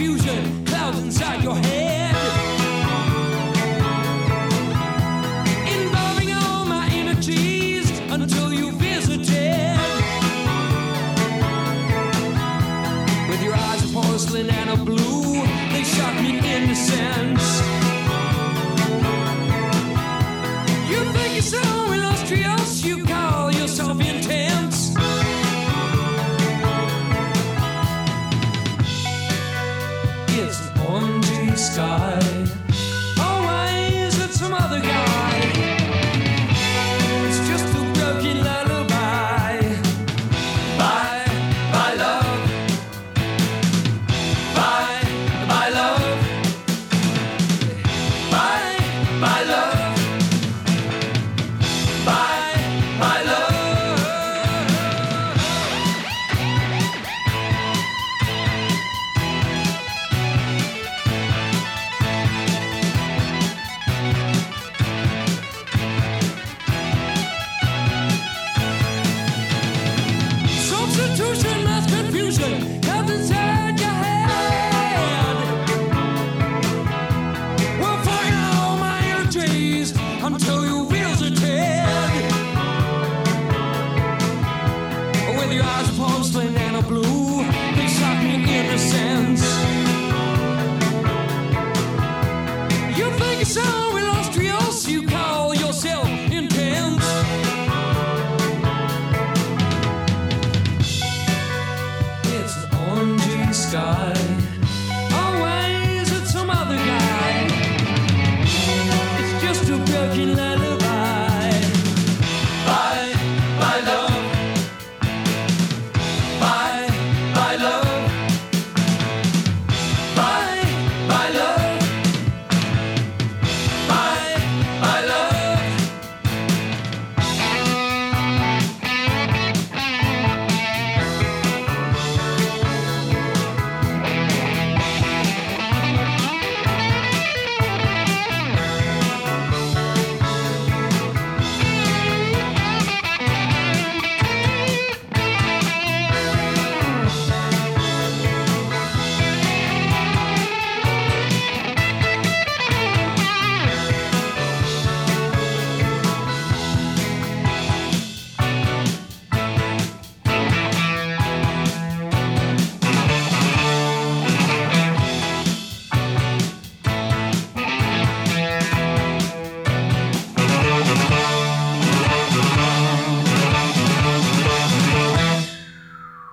confusion, clouds inside your head, involving all my energies until you visited. With your eyes of porcelain and a blue, they shock me into sense. You think you're so illustrious, you call yourself intense. It's an orangey sky. Oh, why is it some other guy? It's just a broken lullaby. Bye, bye, love. Bye, bye, love. Bye, bye, love. Bye, bye, love. Substitution, mass confusion, comes inside your head. Well, fucking all my energies until you visited. With your eyes of porcelain and a blue, they shock me into sense. You think you're so illustrious, you call yourself intense. It's an orangey sky.